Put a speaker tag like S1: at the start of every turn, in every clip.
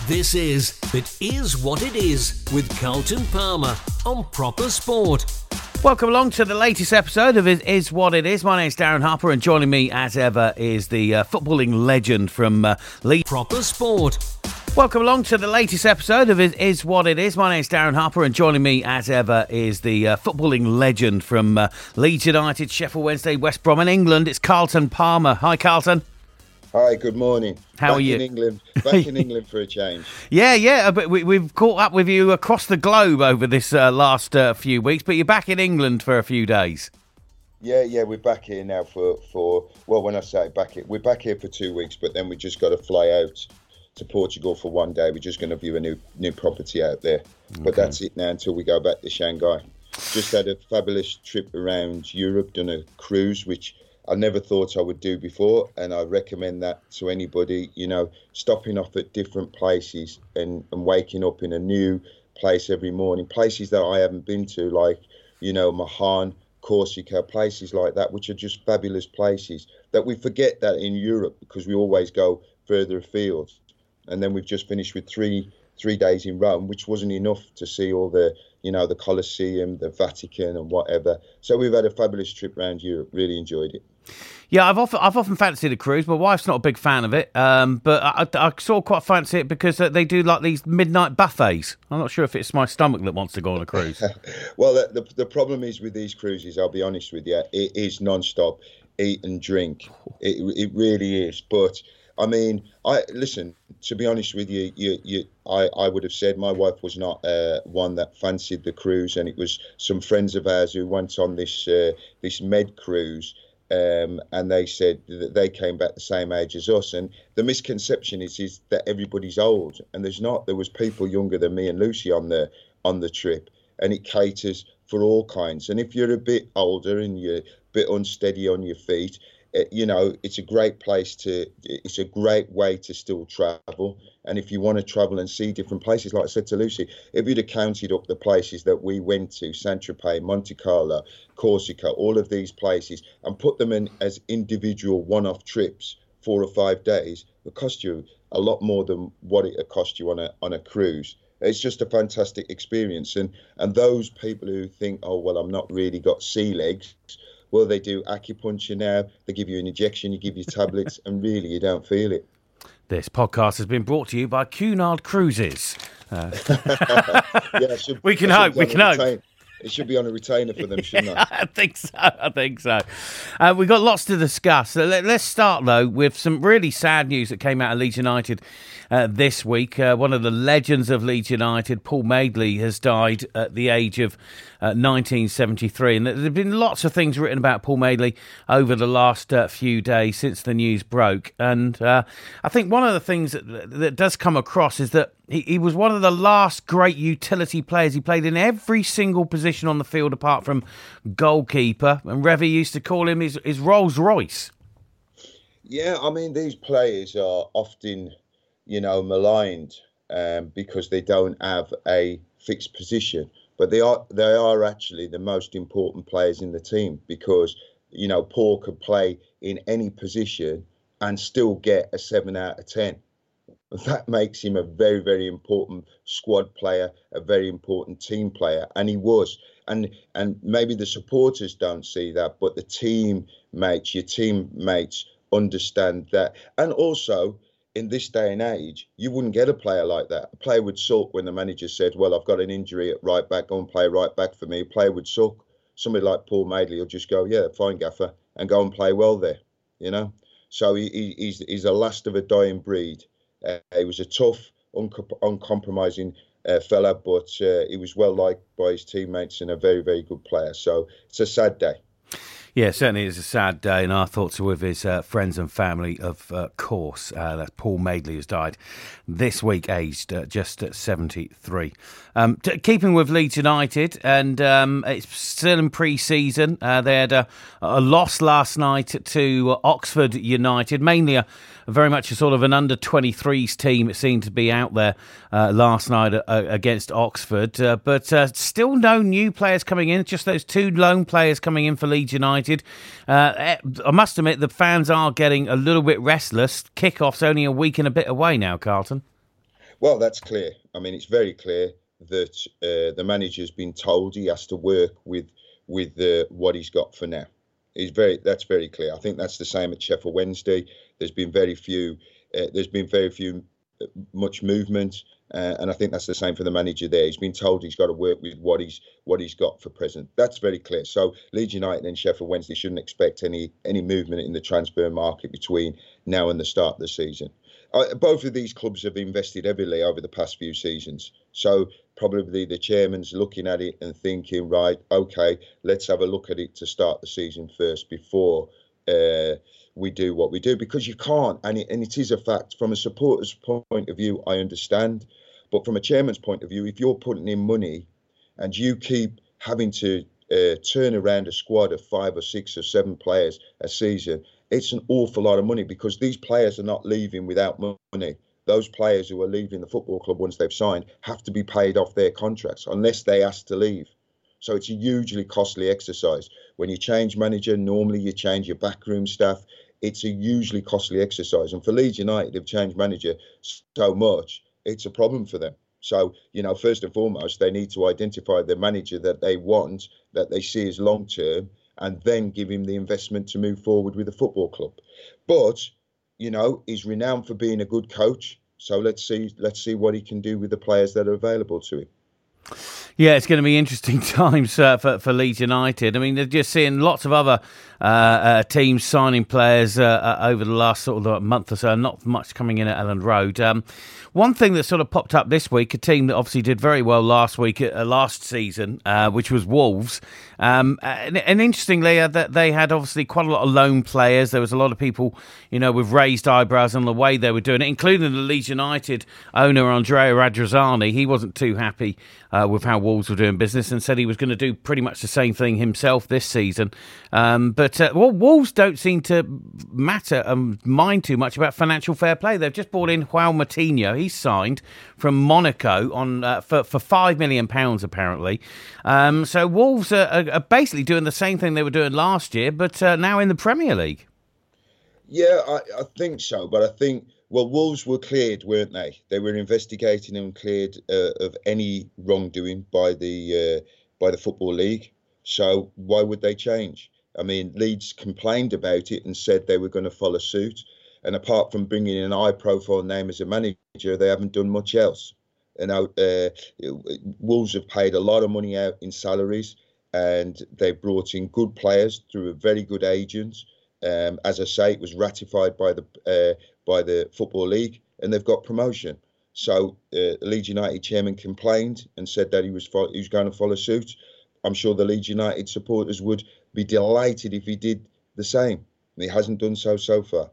S1: This is It Is What It Is with Carlton Palmer on Proper Sport.
S2: Welcome along to the latest episode of It Is What It Is. My name's Darren Harper, and joining me as ever is the footballing legend from Leeds.
S1: Proper Sport.
S2: Welcome along to the latest episode of It Is What It Is. My name's Darren Harper, and joining me as ever is the footballing legend from Leeds United, Sheffield Wednesday, West Brom and England. It's Carlton Palmer. Hi, Carlton.
S3: Hi, good morning.
S2: How are you?
S3: Back in England for a change.
S2: Yeah, but we've caught up with you across the globe over this last few weeks, but you're back in England for a few days.
S3: Yeah, we're back here now for well, when I say back here, we're back here for 2 weeks, but then we just got to fly out to Portugal for 1 day. We're just going to view a new property out there. Okay. But that's it now until we go back to Shanghai. Just had a fabulous trip around Europe, done a cruise, which I never thought I would do before, and I recommend that to anybody, stopping off at different places and waking up in a new place every morning, places that I haven't been to, like, Mahan, Corsica, places like that, which are just fabulous places that we forget that in Europe because we always go further afield. And then we've just finished with three days in Rome, which wasn't enough to see all the, the Colosseum, the Vatican and whatever. So we've had a fabulous trip around Europe, really enjoyed it.
S2: Yeah, I've often fancied a cruise. My wife's not a big fan of it, but I sort of quite fancy it because they do like these midnight buffets. I'm not sure if it's my stomach that wants to go on a cruise.
S3: Well, the problem is with these cruises, I'll be honest with you, it is non-stop eat and drink. It really is. But I mean, to be honest with you, I would have said my wife was not one that fancied the cruise, and it was some friends of ours who went on this Med cruise. And they said that they came back the same age as us, and the misconception is that everybody's old, and there's not. There was people younger than me and Lucy on the trip, and it caters for all kinds. And if you're a bit older and you're a bit unsteady on your feet, it's a great it's a great way to still travel. And if you want to travel and see different places, like I said to Lucy, if you'd have counted up the places that we went to, Saint-Tropez, Monte Carlo, Corsica, all of these places, and put them in as individual one-off trips, 4 or 5 days, it would cost you a lot more than what it would cost you on a cruise. It's just a fantastic experience. And those people who think, oh, well, I'm not really got sea legs, well, they do acupuncture now. They give you an injection, you give you tablets, and really you don't feel it.
S2: This podcast has been brought to you by Cunard Cruises. We can hope.
S3: It should be on a retainer for them, shouldn't it?
S2: I think so. We've got lots to discuss. So let's start, though, with some really sad news that came out of Leeds United this week. One of the legends of Leeds United, Paul Madeley, has died at the age of 1973. And there have been lots of things written about Paul Madeley over the last few days since the news broke. And I think one of the things that does come across is that he was one of the last great utility players. He played in every single position on the field apart from goalkeeper. And Revie used to call him his Rolls Royce.
S3: Yeah, I mean, these players are often, maligned because they don't have a fixed position. But they are actually the most important players in the team because, Paul could play in any position and still get a 7 out of 10. That makes him a very, very important squad player, a very important team player, and he was. And maybe the supporters don't see that, but your teammates understand that. And also, in this day and age, you wouldn't get a player like that. A player would sulk when the manager said, well, I've got an injury at right back, go and play right back for me. A player would sulk. Somebody like Paul Madeley will just go, yeah, fine, gaffer, and go and play well there, So he's the last of a dying breed. He was a tough, uncompromising fella, but he was well liked by his teammates and a very, very good player. So it's a sad day.
S2: Yeah, certainly it's a sad day, and our thoughts are with his friends and family, of course. That's Paul Madeley, who's died this week, aged just 73. Keeping with Leeds United, and it's still in pre-season. They had a loss last night to Oxford United, mainly very much a sort of an under-23s team. It seemed to be out there last night against Oxford. But still no new players coming in, just those two lone players coming in for Leeds United. I must admit, the fans are getting a little bit restless. Kickoff's only a week and a bit away now, Carlton.
S3: Well, that's clear. I mean, it's very clear that the manager's been told he has to work with what he's got for now. That's very clear. I think that's the same at Sheffield Wednesday. There's been very few. Much movement, and I think that's the same for the manager there. He's been told he's got to work with what he's got for present. That's very clear. So Leeds United and Sheffield Wednesday shouldn't expect any movement in the transfer market between now and the start of the season. Both of these clubs have invested heavily over the past few seasons. So probably the chairman's looking at it and thinking, right, okay, let's have a look at it to start the season first before we do what we do, because you can't, and it is a fact. From a supporter's point of view, I understand, but from a chairman's point of view, if you're putting in money and you keep having to turn around a squad of 5 or 6 or 7 players a season, it's an awful lot of money, because these players are not leaving without money. Those players who are leaving the football club once they've signed have to be paid off their contracts unless they ask to leave. So it's a hugely costly exercise. When you change manager, normally you change your backroom staff. It's a hugely costly exercise. And for Leeds United, they've changed manager so much, it's a problem for them. So, first and foremost, they need to identify the manager that they want, that they see as long-term, and then give him the investment to move forward with the football club. But, he's renowned for being a good coach. So let's see what he can do with the players that are available to him.
S2: Yeah, it's going to be interesting times for Leeds United. I mean, they're just seeing lots of other teams signing players over the last sort of month or so, not much coming in at Elland Road. One thing that sort of popped up this week, a team that obviously did very well last season, which was Wolves. And interestingly, they had obviously quite a lot of loan players. There was a lot of people, with raised eyebrows on the way they were doing it, including the Leeds United owner, Andrea Radrizzani. He wasn't too happy with how Wolves were doing business and said he was going to do pretty much the same thing himself this season. But Wolves don't seem to matter and mind too much about financial fair play. They've just brought in João Moutinho. He's signed from Monaco for £5 million, apparently. So Wolves are basically doing the same thing they were doing last year, but now in the Premier League.
S3: Yeah, I think so. But I think, Wolves were cleared, weren't they? They were investigating and cleared of any wrongdoing by the Football League. So why would they change? I mean, Leeds complained about it and said they were going to follow suit. And apart from bringing in an high-profile name as a manager, they haven't done much else. And Wolves have paid a lot of money out in salaries, and they brought in good players through a very good agent. As I say, it was ratified by the Football League, and they've got promotion. So Leeds United chairman complained and said that he was going to follow suit. I'm sure the Leeds United supporters would be delighted if he did the same. He hasn't done so far.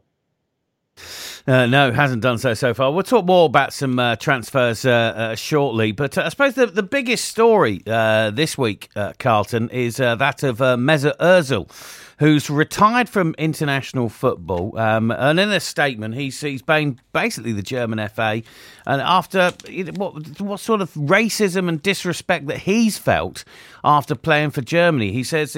S2: No, hasn't done so far. We'll talk more about some transfers shortly. But I suppose the biggest story this week, Carlton, is that of Mesut Ozil, who's retired from international football. And in a statement, he's been basically the German FA. And after what sort of racism and disrespect that he's felt after playing for Germany, he says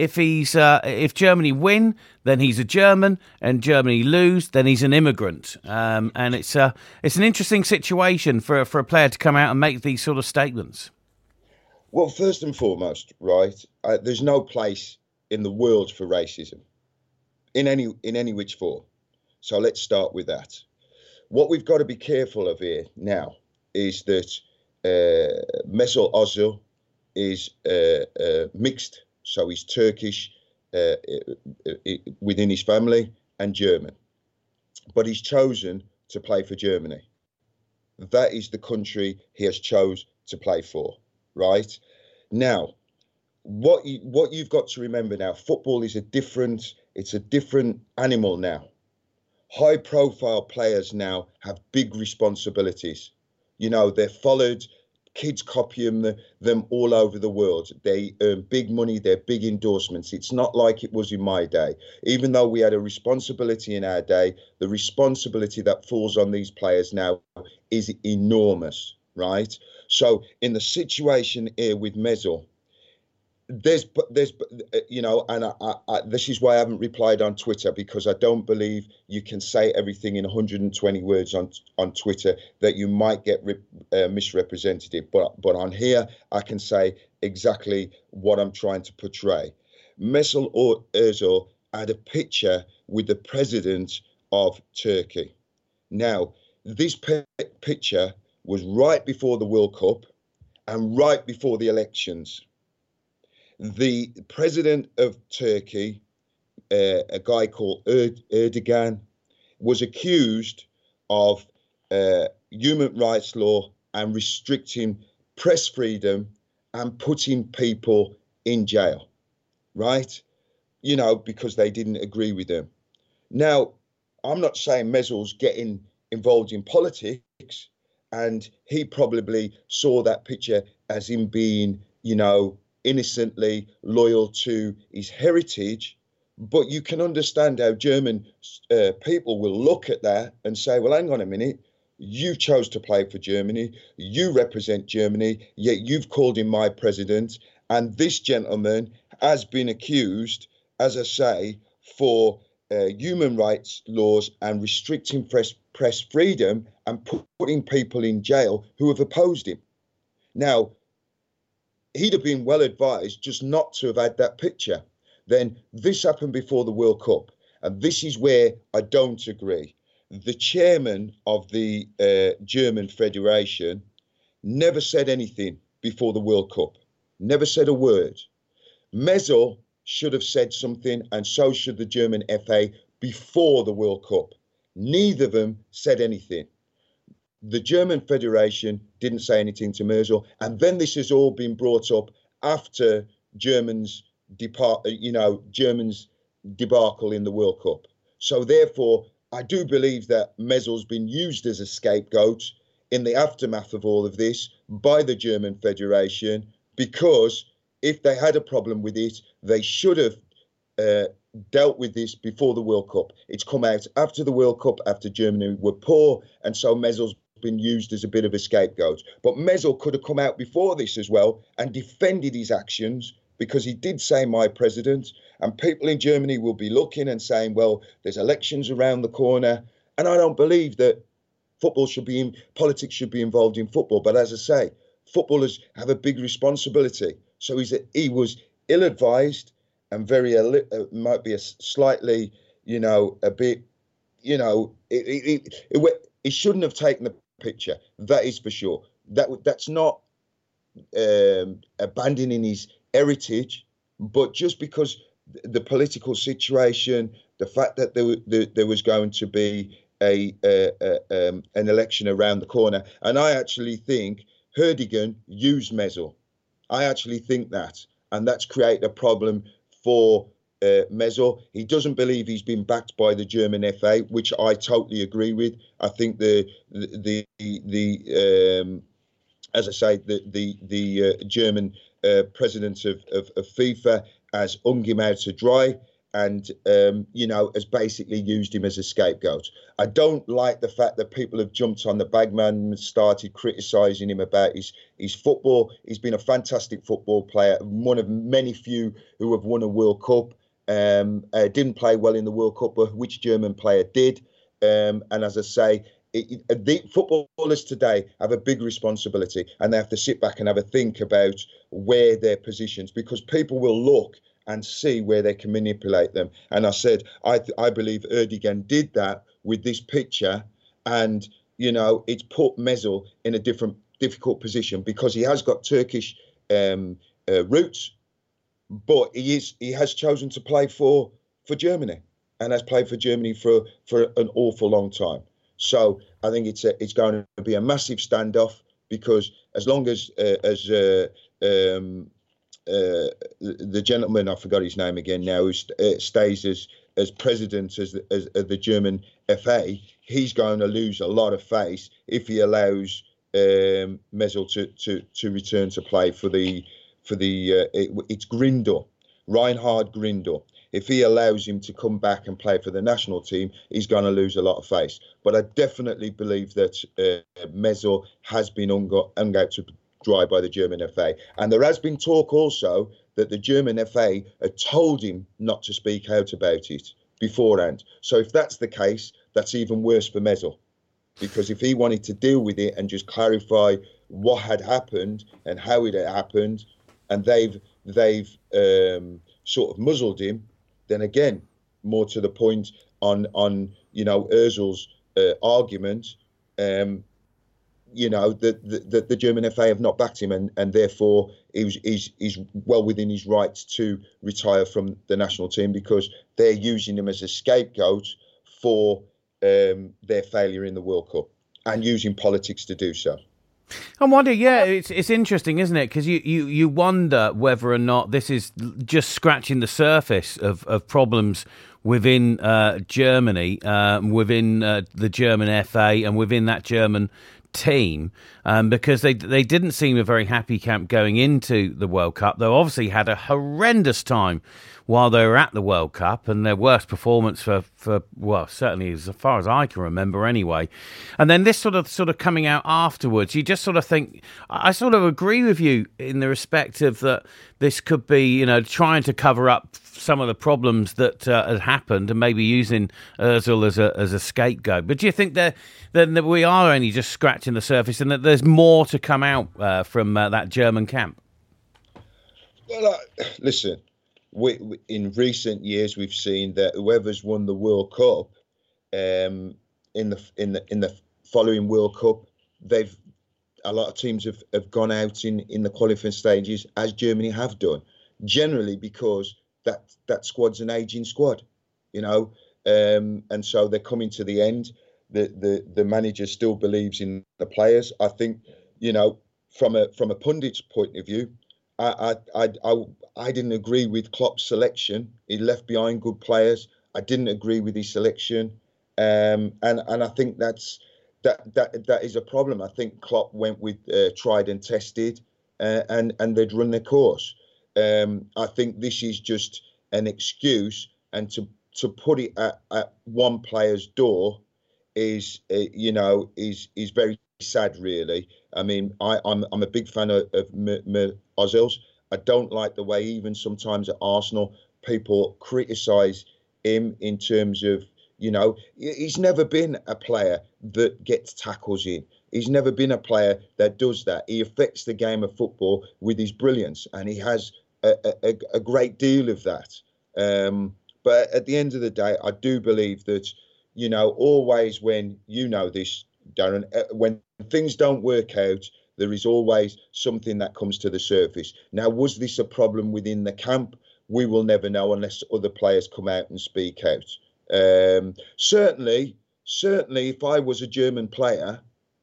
S2: if Germany win, then he's a German, and Germany lose, then he's an immigrant. And it's an interesting situation for a player to come out and make these sort of statements.
S3: Well, first and foremost, right, there's no place in the world for racism in any which form. So let's start with that. What we've got to be careful of here now is that Mesut Ozil is mixed, so he's Turkish within his family and German, but he's chosen to play for Germany. That is the country he has chose to play for, right? Now, what you've got to remember now, football is a different animal now. High profile players now have big responsibilities. They're followed. Kids copy them all over the world. They earn big money. They're big endorsements. It's not like it was in my day. Even though we had a responsibility in our day, the responsibility that falls on these players now is enormous, right? So in the situation here with Mesut, there's and this is why I haven't replied on Twitter, because I don't believe you can say everything in 120 words on Twitter, that you might get misrepresented. But on here, I can say exactly what I'm trying to portray. Mesut Ozil had a picture with the president of Turkey. Now, this picture was right before the World Cup and right before the elections. The president of Turkey, a guy called Erdogan, was accused of human rights law and restricting press freedom and putting people in jail, right? Because they didn't agree with him. Now, I'm not saying Mesut's getting involved in politics, and he probably saw that picture as him being, innocently loyal to his heritage. But you can understand how German people will look at that and say, well, hang on a minute, you chose to play for Germany, you represent Germany, yet you've called him my president, and this gentleman has been accused, as I say, for human rights laws and restricting press freedom and putting people in jail who have opposed him. Now, he'd have been well advised just not to have had that picture. Then this happened before the World Cup, and this is where I don't agree. The chairman of the German Federation never said anything before the World Cup, never said a word. Mesut should have said something, and so should the German FA before the World Cup. Neither of them said anything. The German Federation didn't say anything to Mesut, and then this has all been brought up after Germans' debacle in the World Cup. So therefore, I do believe that Mesut's been used as a scapegoat in the aftermath of all of this by the German Federation, because if they had a problem with it, they should have dealt with this before the World Cup. It's come out after the World Cup, after Germany were poor, and so Mesut's been used as a bit of a scapegoat. But Mesut could have come out before this as well and defended his actions, because he did say my president, and people in Germany will be looking and saying, well, there's elections around the corner. And I don't believe that politics should be involved in football. But as I say, footballers have a big responsibility. So he was ill-advised and might be a slightly, a bit, he shouldn't have taken the picture. That is for sure. That's not abandoning his heritage, but just because the political situation, the fact that there was going to be an election around the corner, and I actually think Erdogan used Mesut. I actually think that, and that's created a problem for Mesut. He doesn't believe he's been backed by the German FA, which I totally agree with. I think as I say, the German president of FIFA has hung him out to dry, and has basically used him as a scapegoat. I don't like the fact that people have jumped on the bagman and started criticising him about his football. He's been a fantastic football player, one of many few who have won a World Cup. Didn't play well in the World Cup, but which German player did? And as I say, the footballers today have a big responsibility, and they have to sit back and have a think about where their positions, because people will look and see where they can manipulate them. And I said, I believe Erdogan did that with this picture, and it's put Mesut in a difficult position, because he has got Turkish roots, but he has chosen to play for Germany, and has played for Germany for an awful long time. So I think it's going to be a massive standoff, because as long as the gentleman, I forgot his name again now, who stays as president as the German FA, he's going to lose a lot of face if he allows Mesut to return to play for it's Grindel, Reinhard Grindel. If he allows him to come back and play for the national team, he's going to lose a lot of face. But I definitely believe that Mesut has been hung out to dry by the German FA. And there has been talk also that the German FA had told him not to speak out about it beforehand. So if that's the case, that's even worse for Mesel, because if he wanted to deal with it and just clarify what had happened and how it had happened, and they've sort of muzzled him, then again, more to the point on Ozil's argument, the German FA have not backed him, and therefore he's well within his rights to retire from the national team, because they're using him as a scapegoat for their failure in the World Cup and using politics to do so.
S2: I wonder, it's interesting, isn't it? Because you wonder whether or not this is just scratching the surface of problems within Germany, within the German FA and within that German team, because they didn't seem a very happy camp going into the World Cup. They obviously had a horrendous time while they were at the World Cup, and their worst performance for certainly as far as I can remember anyway. And then this sort of coming out afterwards, you just sort of think, I sort of agree with you in the respect of that this could be, trying to cover up some of the problems that had happened and maybe using Ozil as a scapegoat. But do you think that we are only just scratching the surface and that there's more to come out from that German camp?
S3: Well, listen. We, in recent years, we've seen that whoever's won the World Cup, in the following World Cup, a lot of teams have gone out in the qualifying stages, as Germany have done, generally because that squad's an aging squad, and so they're coming to the end. The manager still believes in the players. I think, from a pundit's point of view, I didn't agree with Klopp's selection. He left behind good players. I didn't agree with his selection, and I think that is a problem. I think Klopp went with tried and tested, and they'd run their course. I think this is just an excuse, and to put it at one player's door is very sad, really. I mean, I'm a big fan of Ozil's. I don't like the way even sometimes at Arsenal people criticise him in terms of, he's never been a player that gets tackles in. He's never been a player that does that. He affects the game of football with his brilliance, and he has a great deal of that. But at the end of the day, I do believe that, always when, this, Darren, when things don't work out, there is always something that comes to the surface. Now, was this a problem within the camp? We will never know unless other players come out and speak out. Certainly, if I was a German player,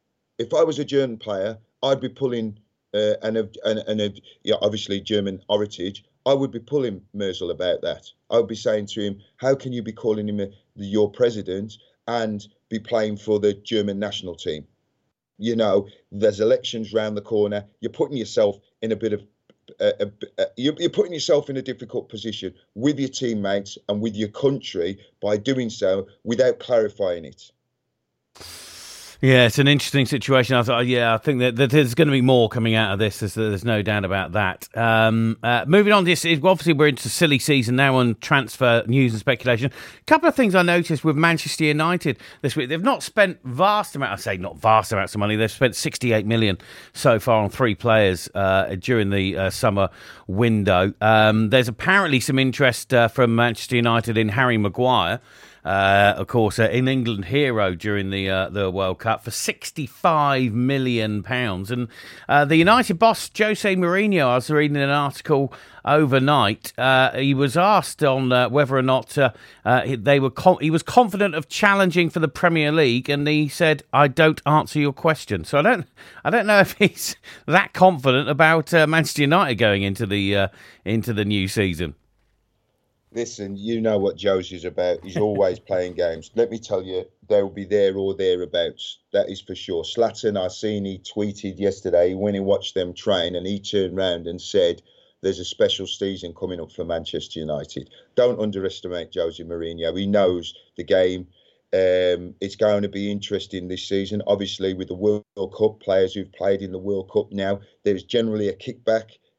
S3: I'd be pulling, obviously German heritage, I would be pulling Merzel about that. I would be saying to him, how can you be calling him your president and be playing for the German national team? There's elections round the corner. You're putting yourself in a bit of, you're putting yourself in a difficult position with your teammates and with your country by doing so without clarifying it.
S2: Yeah, it's an interesting situation. I think that there's going to be more coming out of this. There's no doubt about that. Moving on, obviously we're into silly season now on transfer news and speculation. A couple of things I noticed with Manchester United this week. They've not spent vast amounts of money. They've spent 68 million so far on 3 players during the summer window. There's apparently some interest from Manchester United in Harry Maguire. Of course, an England hero during the World Cup for £65 million. And the United boss, Jose Mourinho, I was reading an article overnight. He was asked on whether or not he was confident of challenging for the Premier League, and he said, "I don't answer your question." So I don't know if he's that confident about Manchester United going into the new season.
S3: Listen, you know what Josie's about. He's always playing games. Let me tell you, they'll be there or thereabouts. That is for sure. Zlatan, I seen he tweeted yesterday when he watched them train, and he turned round and said, there's a special season coming up for Manchester United. Don't underestimate Jose Mourinho. He knows the game. It's going to be interesting this season. Obviously, with the World Cup, players who've played in the World Cup now, there's generally a kickback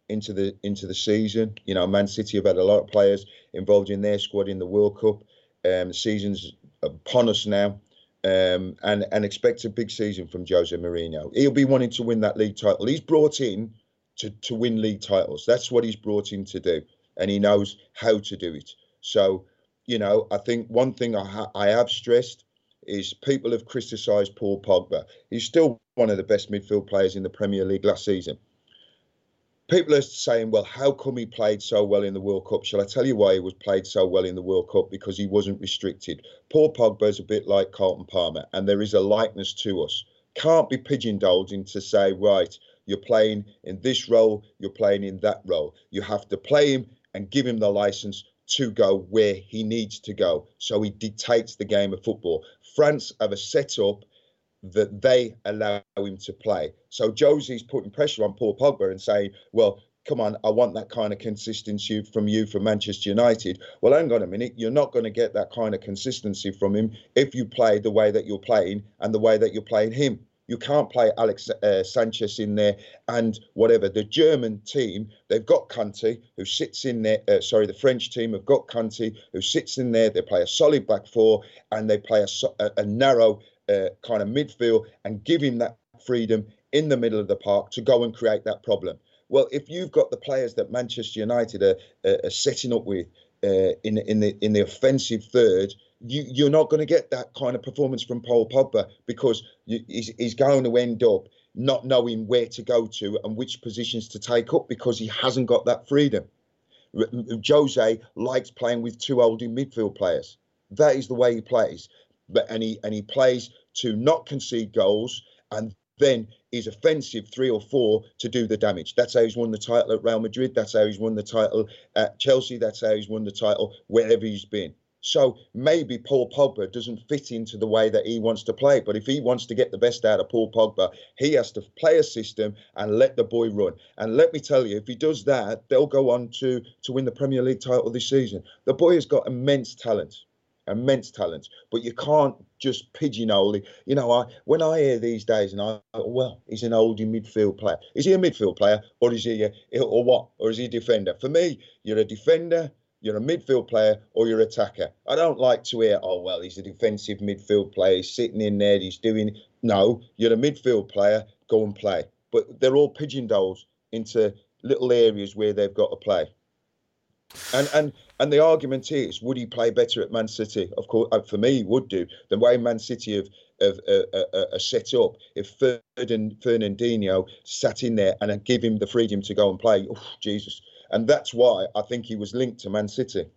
S3: into the season. You know, Man City have had a lot of players involved in their squad in the World Cup. The season's upon us now, and expect a big season from Jose Mourinho. He'll be wanting to win that league title. He's brought in to win league titles. That's what he's brought in to do, and he knows how to do it. So, you know, I think one thing I have stressed is people have criticised Paul Pogba. He's still one of the best midfield players in the Premier League last season. People are saying, well, how come he played so well in the World Cup? Shall I tell you why he was played so well in the World Cup? Because he wasn't restricted. Paul Pogba is a bit like Carlton Palmer, and there is a likeness to us. Can't be pigeonholed into say, right, you're playing in this role, you're playing in that role. You have to play him and give him the licence to go where he needs to go. So he dictates the game of football. France have a setup that they allow him to play. So Jose's putting pressure on Paul Pogba and saying, well, come on, I want that kind of consistency from you from Manchester United. Well, hang on a minute. You're not going to get that kind of consistency from him if you play the way that you're playing and the way that you're playing him. You can't play Alex Sanchez in there and whatever. The German team, they've got Kanté, who sits in there. The French team have got Kanté, who sits in there. They play a solid back four and they play a narrow kind of midfield and give him that freedom in the middle of the park to go and create that problem. Well, if you've got the players that Manchester United are setting up with in the offensive third, you're not going to get that kind of performance from Paul Pogba because he's going to end up not knowing where to go to and which positions to take up because he hasn't got that freedom. Jose likes playing with two holding midfield players. That is the way he plays. And he plays to not concede goals and then he's offensive 3 or 4 to do the damage. That's how he's won the title at Real Madrid. That's how he's won the title at Chelsea. That's how he's won the title wherever he's been. So maybe Paul Pogba doesn't fit into the way that he wants to play. But if he wants to get the best out of Paul Pogba, he has to play a system and let the boy run. And let me tell you, if he does that, they'll go on to win the Premier League title this season. The boy has got immense talent. But you can't just pigeonhole it. You know, when I hear these days, and he's an oldie midfield player. Is he a midfield player, or is he or what? Or is he a defender? For me, you're a defender, you're a midfield player, or you're an attacker. I don't like to hear, he's a defensive midfield player. He's sitting in there, he's doing. No, you're a midfield player. Go and play. But they're all pigeonholed into little areas where they've got to play. And the argument is, would he play better at Man City? Of course, for me, he would do. The way Man City have set up, if Fernandinho sat in there and give him the freedom to go and play, Jesus. And that's why I think he was linked to Man City.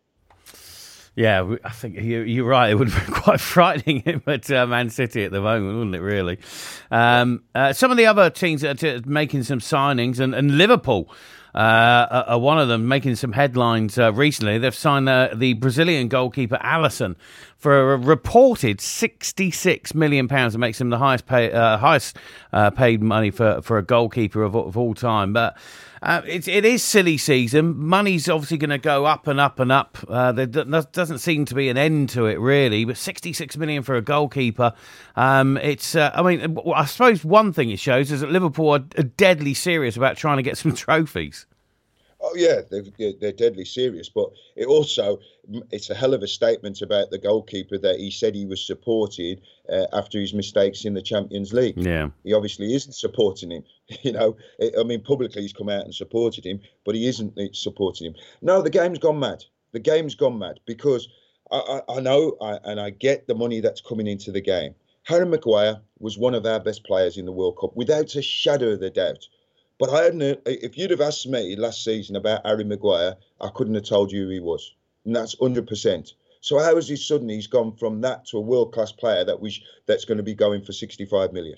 S2: Yeah, I think you're right. It would be quite frightening him at Man City at the moment, wouldn't it, really? Some of the other teams that are making some signings, and Liverpool are one of them, making some headlines recently. They've signed the Brazilian goalkeeper Alisson for a reported £66 million. It makes him the highest paid money for a goalkeeper of all time. But it is silly season. Money's obviously going to go up and up and up. There doesn't seem to be an end to it, really. But £66 million for a goalkeeper. I suppose one thing it shows is that Liverpool are deadly serious about trying to get some trophies.
S3: Oh, yeah, they're deadly serious. But it's a hell of a statement about the goalkeeper that he said he was supporting after his mistakes in the Champions League. Yeah, he obviously isn't supporting him. You know, publicly he's come out and supported him, but he isn't supporting him. No, the game's gone mad. The game's gone mad because I know and I get the money that's coming into the game. Harry Maguire was one of our best players in the World Cup, without a shadow of a doubt. But if you'd have asked me last season about Harry Maguire, I couldn't have told you who he was. And that's 100%. So how is he suddenly he's gone from that to a world-class player that's going to be going for 65 million?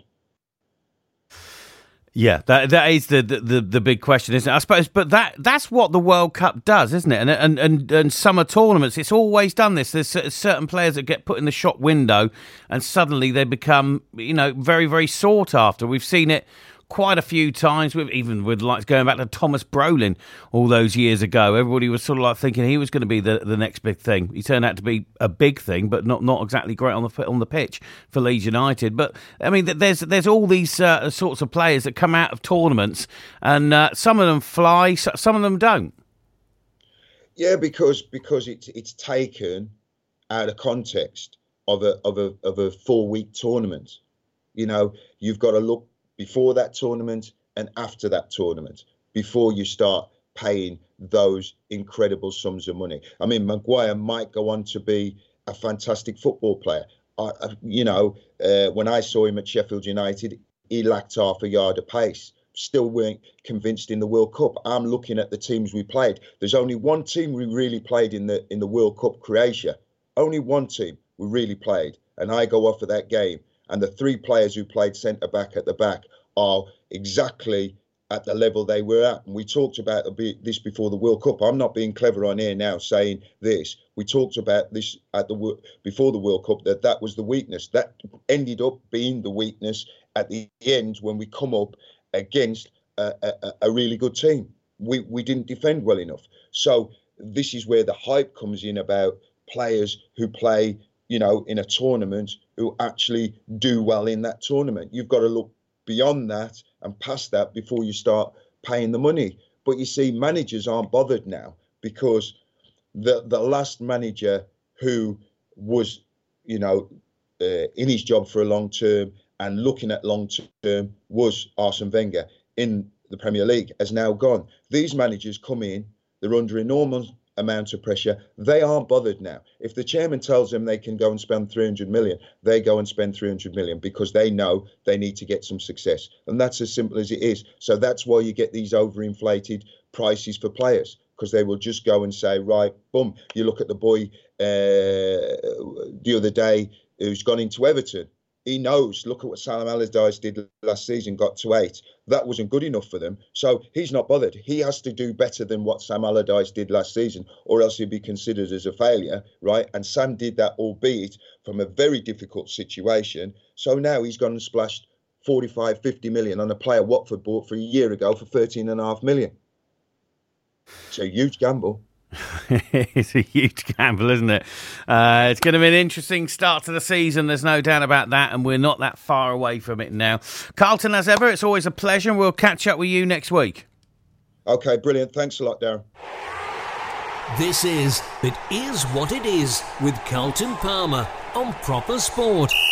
S2: Yeah, that is the big question, isn't it? I suppose, but that's what the World Cup does, isn't it? And summer tournaments, it's always done this. There's certain players that get put in the shop window, and suddenly they become, very, very sought after. We've seen it quite a few times, even with like going back to Thomas Brolin all those years ago. Everybody was sort of like thinking he was going to be the next big thing. He turned out to be a big thing, but not exactly great on the pitch for Leeds United. But I mean, there's all these sorts of players that come out of tournaments, and some of them fly, some of them don't.
S3: Yeah, because it's taken out of context of a 4-week tournament. You know, you've got to look before that tournament and after that tournament before you start paying those incredible sums of money. I mean, Maguire might go on to be a fantastic football player. When I saw him at Sheffield United, he lacked half a yard of pace. Still weren't convinced in the World Cup. I'm looking at the teams we played. There's only one team we really played in the World Cup, Croatia. Only one team we really played, and I go off of that game. And the 3 players who played centre back at the back are exactly at the level they were at. And we talked about this before the World Cup. I'm not being clever on here now saying this. We talked about this before the World Cup, that was the weakness. That ended up being the weakness at the end when we come up against a really good team. We didn't defend well enough. So this is where the hype comes in about players who play, in a tournament, who actually do well in that tournament. You've got to look beyond that and past that before you start paying the money. But you see, managers aren't bothered now, because the last manager who was, in his job for a long term and looking at long term was Arsene Wenger in the Premier League, has now gone. These managers come in, they're under enormous amount of pressure. They aren't bothered now. If the chairman tells them they can go and spend 300 million, they go and spend 300 million because they know they need to get some success. And that's as simple as it is. So that's why you get these overinflated prices for players, because they will just go and say, right, boom. You look at the boy the other day who's gone into Everton. He knows, look at what Sam Allardyce did last season, got to 8. That wasn't good enough for them. So he's not bothered. He has to do better than what Sam Allardyce did last season, or else he'd be considered as a failure, right? And Sam did that, albeit from a very difficult situation. So now he's gone and splashed 45, 50 million on a player Watford bought for a year ago for 13.5 million. It's a huge gamble.
S2: It's a huge gamble, isn't it? It's going to be an interesting start to the season, there's no doubt about that, and we're not that far away from it now. Carlton, as ever, it's always a pleasure, and we'll catch up with you next week.
S3: Okay, brilliant. Thanks a lot, Darren.
S1: This is It Is What It Is with Carlton Palmer on Proper Sport.